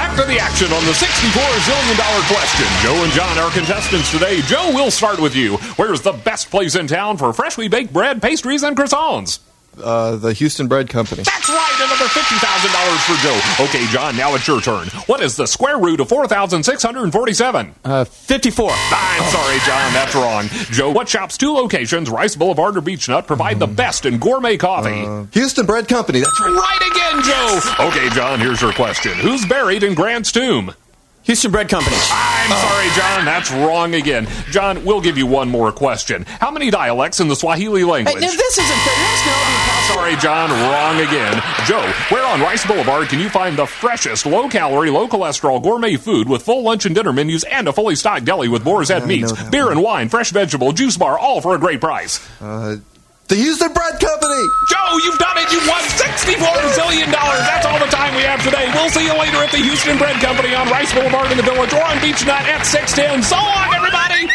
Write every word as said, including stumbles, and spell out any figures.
back to the action on the sixty-four zillion dollar question. Joe and John are contestants today. Joe, we'll start with you. Where's the best place in town for freshly baked bread, pastries, and croissants? Uh, the Houston Bread Company. That's right, another fifty thousand dollars for Joe. Okay, John, now it's your turn. What is the square root of four thousand six hundred forty-seven? Uh, fifty-four. I'm oh. sorry, John, that's wrong. Joe, what shop's two locations, Rice Boulevard or Beach Nut, provide mm. the best in gourmet coffee? Uh, Houston Bread Company, that's right. Right again, Joe. Okay, John, here's your question. Who's buried in Grant's tomb? Houston Bread Company. I'm oh. sorry, John. That's wrong again. John, we'll give you one more question. How many dialects in the Swahili language? Hey, now this isn't fair. You're asking all the impossible. Sorry, John. Wrong again. Joe, where on Rice Boulevard can you find the freshest, low-calorie, low-cholesterol gourmet food with full lunch and dinner menus and a fully stocked deli with boar's head meats, beer one. and wine, fresh vegetable, juice bar, all for a great price? Uh... The Houston Bread Company! Joe, you've done it! You won sixty-four zillion dollars! That's all the time we have today. We'll see you later at the Houston Bread Company on Rice Boulevard in the Village or on Beach Nut at six ten. So long, everybody!